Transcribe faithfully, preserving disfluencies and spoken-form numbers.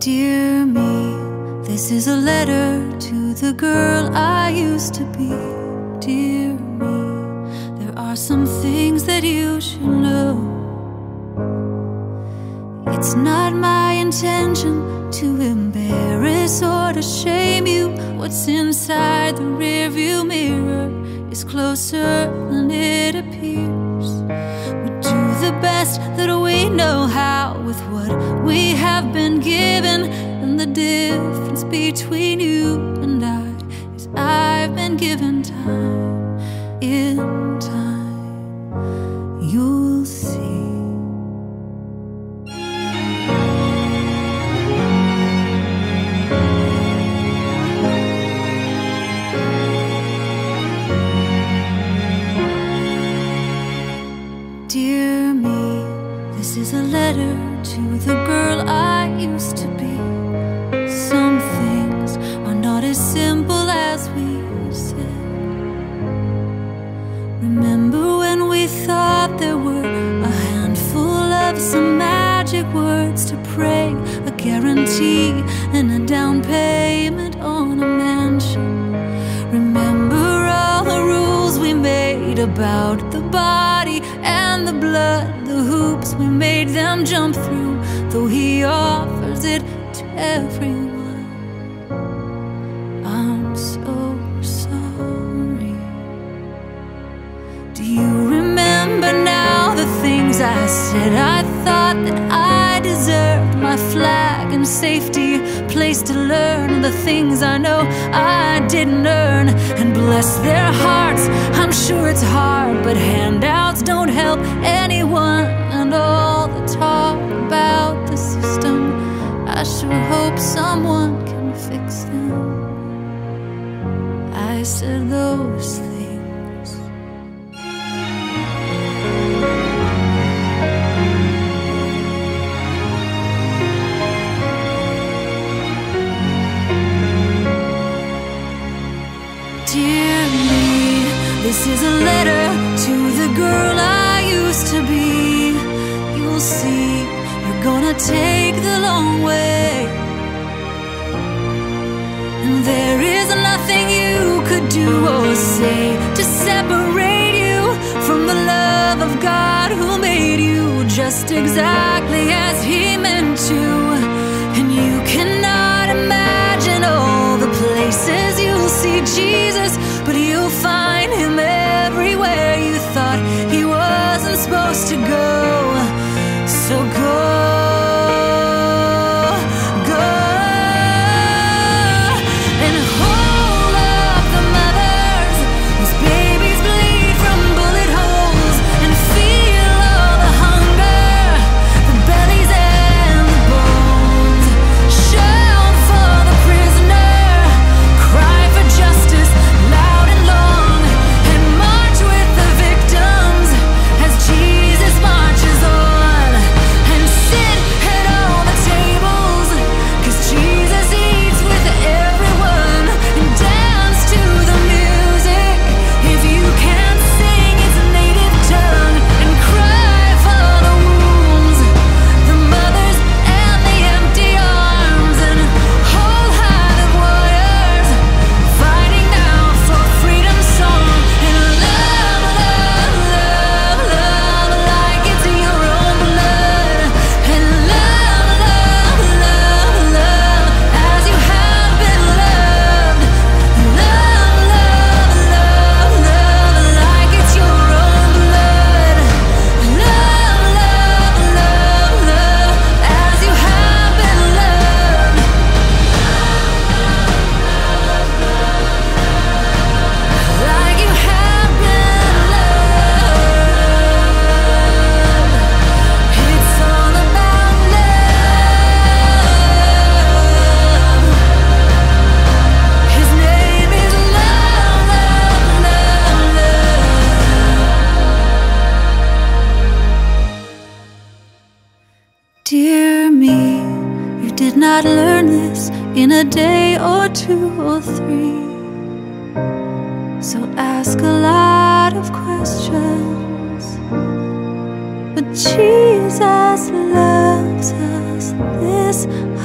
Dear me, this is a letter to the girl I used to be. Dear me, there are some things that you should know. It's not my intention to embarrass or to shame you. What's inside the rearview mirror is closer than it appears. We do the best that we know how with what we have been given, and the difference between you and I is I've been given time. In time, you'll see. Dear me, this is a letter to the girl I used to be. Some things are not as simple as we said. Remember when we thought there were a handful of some magic words to pray, a guarantee and a down payment on a mansion? Remember all the rules we made about the body and the blood, the hoops we made them jump through, though he offers it to everyone. I'm so sorry. Do you remember now the things I said? I thought that I deserved my flag and safety, place to learn the things I know I didn't earn. And bless their hearts, I'm sure it's hard, but handouts don't help anyone. And all the talk about the system, I sure hope someone can fix them. I said those things. Dear me, this is a letter to the girl I used to be. You'll see, you're gonna take the long way, and there is nothing you could do or say to separate you from the love of God who made you just exactly as He meant to. And you cannot imagine all the places you'll see Jesus, but you'll find Him everywhere you thought He wasn't supposed to go. So go. Dear me, you did not learn this in a day or two or three. So ask a lot of questions, but Jesus loves us this